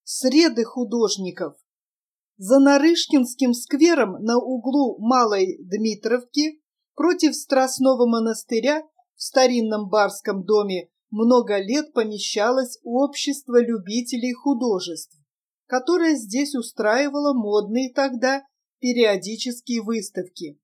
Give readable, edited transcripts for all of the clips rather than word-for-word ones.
Среды художников. За Нарышкинским сквером на углу Малой Дмитровки против Страстного монастыря в старинном барском доме много лет помещалось общество любителей художеств, которое здесь устраивало модные тогда периодические выставки.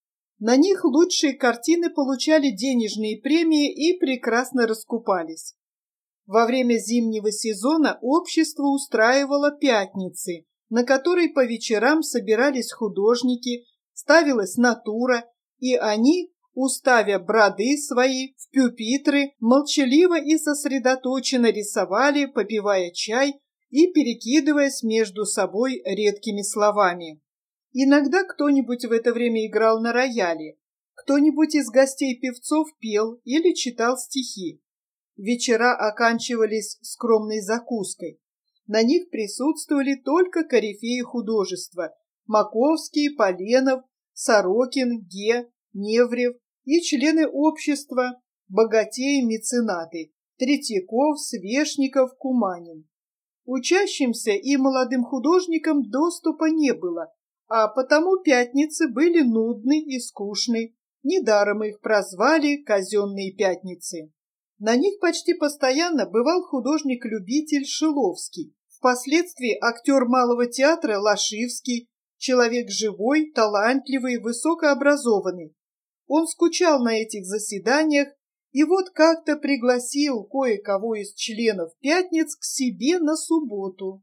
На них лучшие картины получали денежные премии и прекрасно раскупались. Во время зимнего сезона общество устраивало пятницы, на которой по вечерам собирались художники, ставилась натура, и они, уставя броды свои в пюпитры, молчаливо и сосредоточенно рисовали, попивая чай и перекидываясь между собой редкими словами. Иногда кто-нибудь в это время играл на рояле, кто-нибудь из гостей-певцов пел или читал стихи. Вечера оканчивались скромной закуской. На них присутствовали только корифеи художества – Маковский, Поленов, Сорокин, Ге, Неврев и члены общества, богатеи-меценаты – Третьяков, Свешников, Куманин. Учащимся и молодым художникам доступа не было, а потому пятницы были нудны и скучны. Недаром их прозвали «казенные пятницы». На них почти постоянно бывал художник-любитель Шиловский, впоследствии актер Малого театра Лашивский, человек живой, талантливый, высокообразованный. Он скучал на этих заседаниях и вот как-то пригласил кое-кого из членов пятниц к себе на субботу.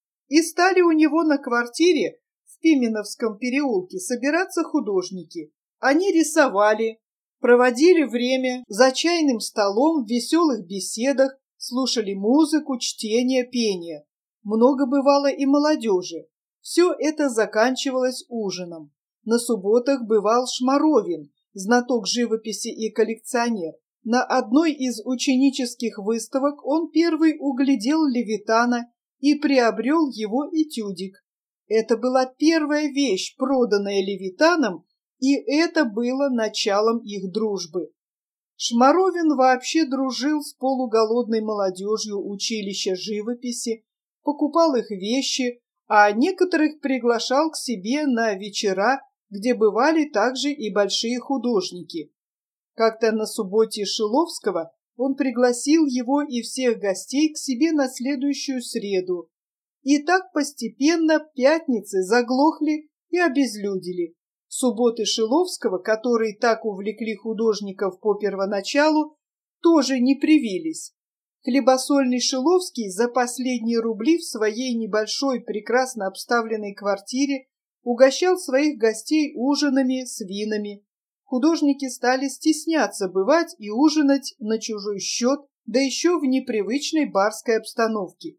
И стали у него на квартире в Пименовском переулке собираться художники. Они рисовали, проводили время за чайным столом в веселых беседах, слушали музыку, чтение, пение. Много бывало и молодежи. Все это заканчивалось ужином. На субботах бывал Шмаровин, знаток живописи и коллекционер. На одной из ученических выставок он первый углядел Левитана и приобрел его этюдик. Это была первая вещь, проданная Левитаном, и это было началом их дружбы. Шмаровин вообще дружил с полуголодной молодежью училища живописи, покупал их вещи, а некоторых приглашал к себе на вечера, где бывали также и большие художники. Как-то на субботе Шиловского он пригласил его и всех гостей к себе на следующую среду. И так постепенно пятницы заглохли и обезлюдили. Субботы Шиловского, которые так увлекли художников по первоначалу, тоже не привились. Хлебосольный Шиловский за последние рубли в своей небольшой, прекрасно обставленной квартире угощал своих гостей ужинами с винами. Художники стали стесняться бывать и ужинать на чужой счет, да еще в непривычной барской обстановке.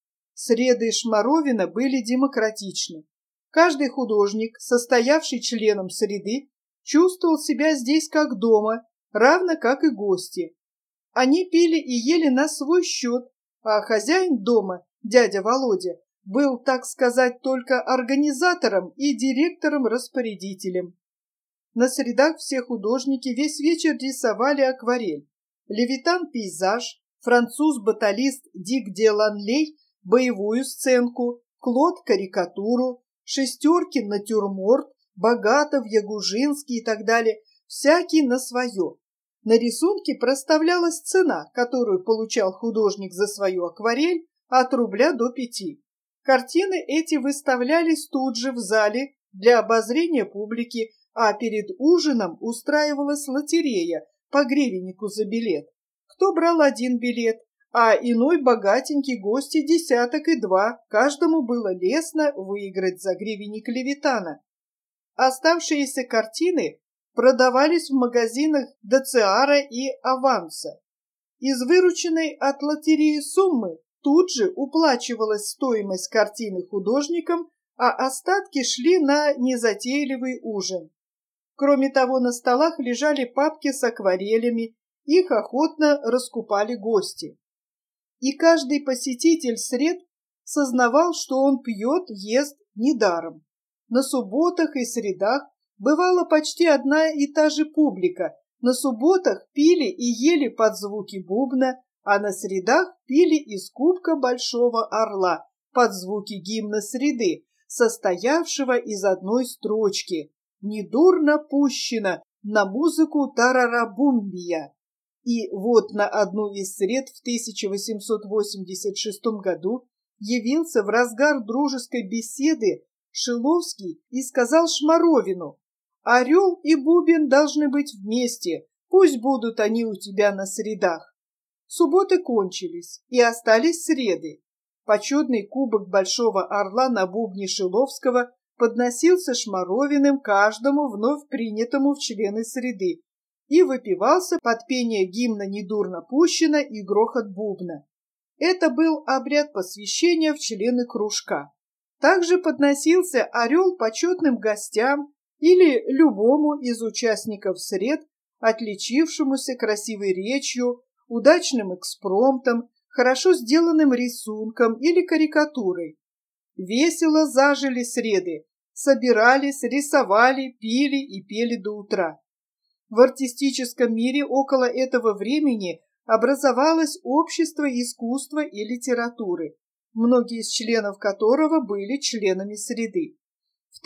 Среды Шмаровина были демократичны. Каждый художник, состоявший членом среды, чувствовал себя здесь как дома, равно как и гости. Они пили и ели на свой счет, а хозяин дома, дядя Володя, был, так сказать, только организатором и директором-распорядителем. На средах все художники весь вечер рисовали акварель. Левитан – пейзаж, француз-баталист Дик де Ланлей – боевую сценку, Клод – карикатуру, Шестеркин – натюрморт, Богатов, Ягужинский и так далее, всякий на свое. На рисунке проставлялась цена, которую получал художник за свою акварель от рубля до 5. Картины эти выставлялись тут же в зале для обозрения публики, а перед ужином устраивалась лотерея по гривеннику за билет. Кто брал 1 билет, а иной богатенький гости 10 и 2, каждому было лестно выиграть за гривенник Левитана. Оставшиеся картины продавались в магазинах Дациара и Аванса. Из вырученной от лотереи суммы тут же уплачивалась стоимость картины художникам, а остатки шли на незатейливый ужин. Кроме того, на столах лежали папки с акварелями, их охотно раскупали гости. И каждый посетитель сред сознавал, что он пьет, ест недаром. На субботах и средах бывала почти одна и та же публика. На субботах пили и ели под звуки бубна, а на средах пили из кубка большого орла, под звуки гимна среды, состоявшего из одной строчки «Недурно пущено на музыку тарарабумбия». И вот на одну из сред в 1886 году явился в разгар дружеской беседы Шиловский и сказал Шмаровину: «Орел и бубен должны быть вместе, пусть будут они у тебя на средах». Субботы кончились, и остались среды. Почетный кубок Большого Орла на бубне Шиловского подносился Шмаровиным каждому вновь принятому в члены среды и выпивался под пение гимна «Недурно пущено» и грохот бубна. Это был обряд посвящения в члены кружка. Также подносился орел почетным гостям или любому из участников сред, отличившемуся красивой речью, удачным экспромтом, хорошо сделанным рисунком или карикатурой. Весело зажили среды, собирались, рисовали, пили и пели до утра. В артистическом мире около этого времени образовалось общество искусства и литературы, многие из членов которого были членами среды. В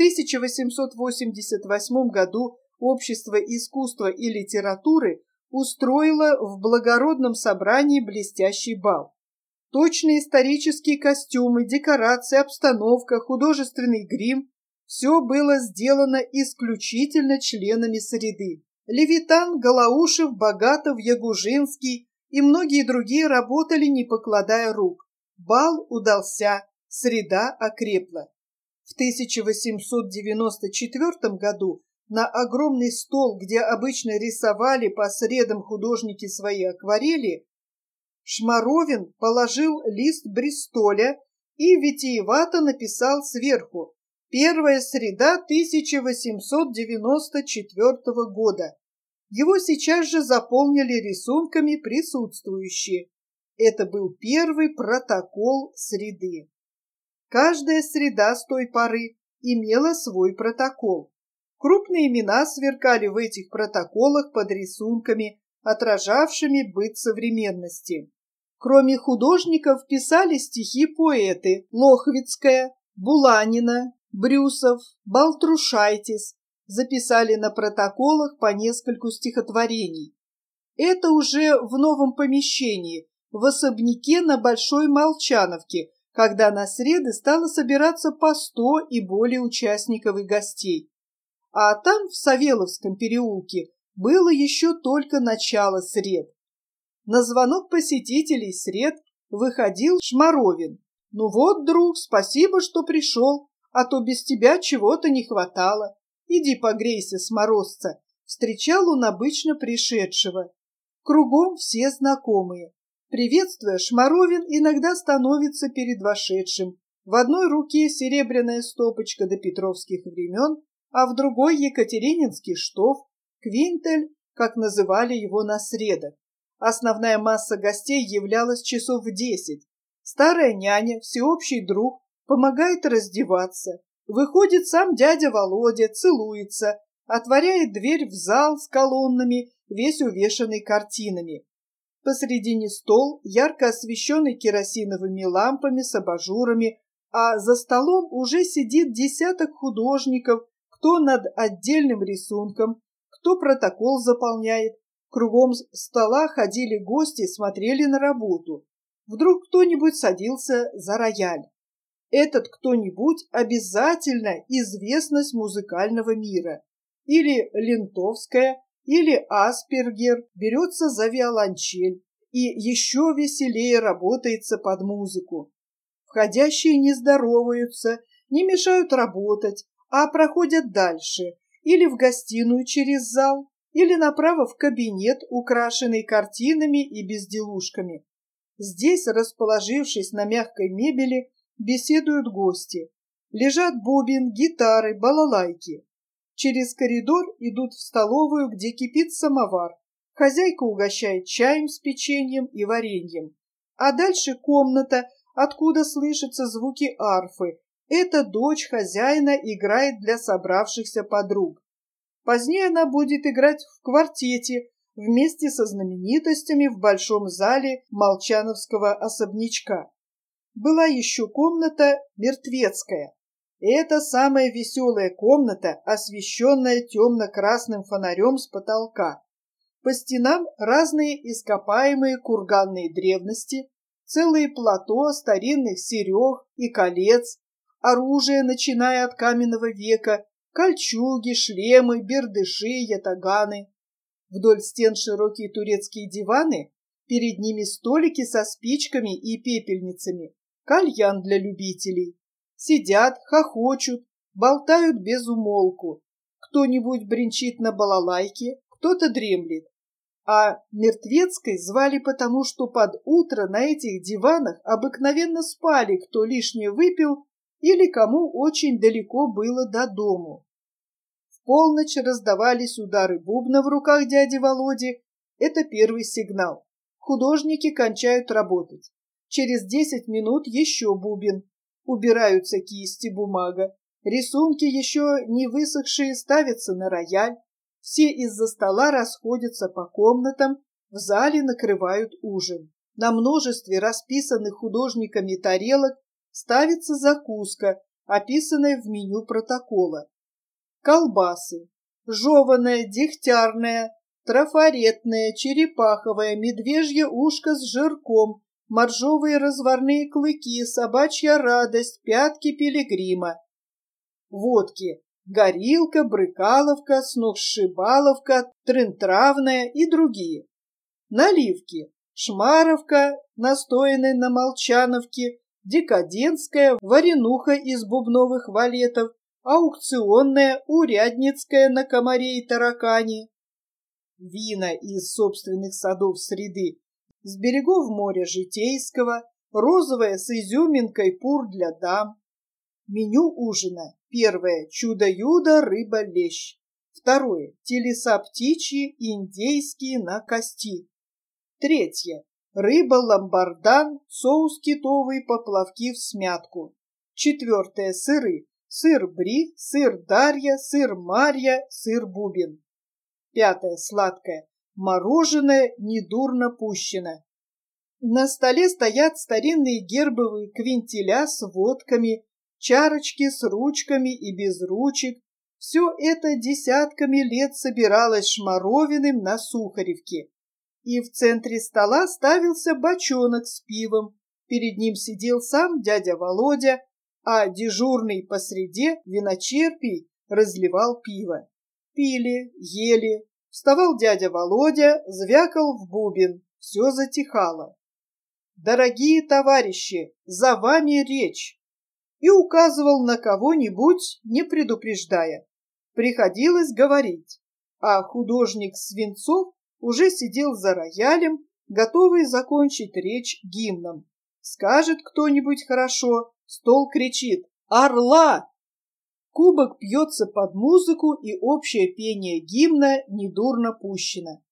1888 году общество искусства и литературы устроило в благородном собрании блестящий бал. Точные исторические костюмы, декорации, обстановка, художественный грим – все было сделано исключительно членами среды. Левитан, Голоушев, Богатов, Ягужинский и многие другие работали, не покладая рук. Бал удался, среда окрепла. В 1894 году на огромный стол, где обычно рисовали по средам художники свои акварели, Шмаровин положил лист Бристоля и витиевато написал сверху: «Первая среда 1894 года». Его сейчас же заполнили рисунками присутствующие. Это был первый протокол среды. Каждая среда с той поры имела свой протокол. Крупные имена сверкали в этих протоколах под рисунками, отражавшими быт современности. Кроме художников писали стихи поэты Лохвицкая, Буланина, Брюсов, Балтрушайтис, записали на протоколах по нескольку стихотворений. Это уже в новом помещении, в особняке на Большой Молчановке, когда на среды стало собираться по 100 и более участников и гостей. А там, в Савеловском переулке, было еще только начало сред. На звонок посетителей сред выходил Шмаровин. «Ну вот, друг, спасибо, что пришел, а то без тебя чего-то не хватало. Иди погрейся с морозца», — встречал он обычно пришедшего. Кругом все знакомые. Приветствуя, Шмаровин иногда становится перед вошедшим. В одной руке серебряная стопочка до петровских времен, а в другой екатерининский штоф, квинтель, как называли его на средах. Основная масса гостей являлась часов в 10. Старая няня, всеобщий друг, помогает раздеваться. Выходит сам дядя Володя, целуется, отворяет дверь в зал с колоннами, весь увешанный картинами. Посредине стол, ярко освещенный керосиновыми лампами с абажурами, а за столом уже сидит десяток художников, кто над отдельным рисунком, кто протокол заполняет. Кругом стола ходили гости, смотрели на работу. Вдруг кто-нибудь садился за рояль. Этот кто-нибудь обязательно известность музыкального мира. Или Лентовская, или Аспергер берется за виолончель и еще веселее работается под музыку. Входящие не здороваются, не мешают работать, а проходят дальше, или в гостиную через зал, или направо в кабинет, украшенный картинами и безделушками. Здесь, расположившись на мягкой мебели, беседуют гости. Лежат бубен, гитары, балалайки. Через коридор идут в столовую, где кипит самовар. Хозяйка угощает чаем с печеньем и вареньем. А дальше комната, откуда слышатся звуки арфы. Эта дочь хозяина играет для собравшихся подруг. Позднее она будет играть в квартете вместе со знаменитостями в большом зале Молчановского особнячка. Была еще комната мертвецкая. Это самая веселая комната, освещенная темно-красным фонарем с потолка. По стенам разные ископаемые курганные древности, целые плато старинных серег и колец, оружие, начиная от каменного века, кольчуги, шлемы, бердыши, ятаганы. Вдоль стен широкие турецкие диваны, перед ними столики со спичками и пепельницами, кальян для любителей. Сидят, хохочут, болтают без умолку. Кто-нибудь бренчит на балалайке, кто-то дремлет. А мертвецкой звали потому, что под утро на этих диванах обыкновенно спали, кто лишнее выпил или кому очень далеко было до дому. В полночь раздавались удары бубна в руках дяди Володи. Это первый сигнал. Художники кончают работать. Через 10 минут еще бубен. Убираются кисти, бумага. Рисунки, еще не высохшие, ставятся на рояль. Все из-за стола расходятся по комнатам, в зале накрывают ужин. На множестве расписанных художниками тарелок ставится закуска, описанная в меню протокола. Колбасы. Жеваная, дегтярная, трафаретная, черепаховая, медвежье ушко с жирком, моржовые разварные клыки, собачья радость, пятки пилигрима. Водки. Горилка, брыкаловка, сногсшибаловка, трынтравная и другие. Наливки. Шмаровка, настоянная на молчановке, декадентская, варенуха из бубновых валетов, аукционная, урядницкая на комаре и таракане. Вина из собственных садов среды, с берегов моря Житейского, розовая с изюминкой пур для дам. Меню ужина. Первое – чудо-юдо, рыба-лещ. Второе – телеса птичьи, индейские на кости. Третье – рыба-ламбардан, соус китовый, поплавки в смятку. Четвертое – сыры. Сыр бри, сыр дарья, сыр марья, сыр бубен. Пятое – сладкое. Мороженое недурно пущено. На столе стоят старинные гербовые квинтиля с водками, чарочки с ручками и без ручек. Все это десятками лет собиралось Шмаровиным на Сухаревке. И в центре стола ставился бочонок с пивом. Перед ним сидел сам дядя Володя, а дежурный посреди виночерпий разливал пиво. Пили, ели. Вставал дядя Володя, звякал в бубен. Все затихало. «Дорогие товарищи, за вами речь!» И указывал на кого-нибудь, не предупреждая. Приходилось говорить, а художник Свинцов уже сидел за роялем, готовый закончить речь гимном. Скажет кто-нибудь хорошо, стол кричит «Орла!». Кубок пьется под музыку, и общее пение гимна недурно пущено.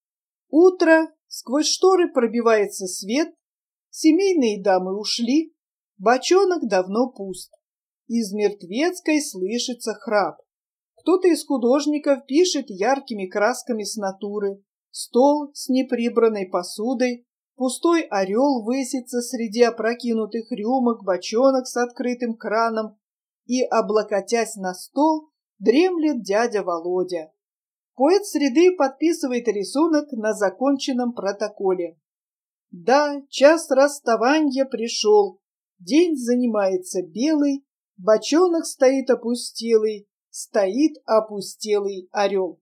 Утро, сквозь шторы пробивается свет, семейные дамы ушли, бочонок давно пуст. Из мертвецкой слышится храп. Кто-то из художников пишет яркими красками с натуры. Стол с неприбранной посудой, пустой орел высится среди опрокинутых рюмок, бочонок с открытым краном, и, облокотясь на стол, дремлет дядя Володя. Поэт среды подписывает рисунок на законченном протоколе. Да, час расставания пришел. День занимается белый, бочонок стоит опустелый, стоит опустелый орел.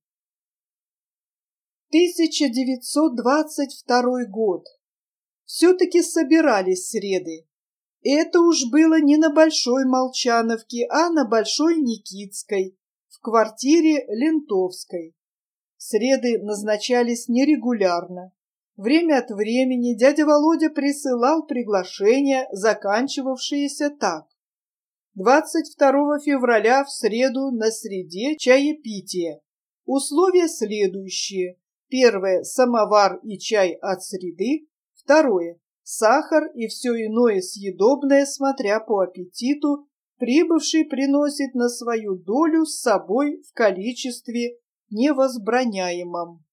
1922 год. Все-таки собирались среды. Это уж было не на Большой Молчановке, а на Большой Никитской, в квартире Лентовской. Среды назначались нерегулярно. Время от времени дядя Володя присылал приглашения, заканчивавшиеся так. 22 февраля в среду на среде чаепитие. Условия следующие. Первое – самовар и чай от среды. Второе – сахар и все иное съедобное, смотря по аппетиту, прибывший приносит на свою долю с собой в количестве невозбраняемом.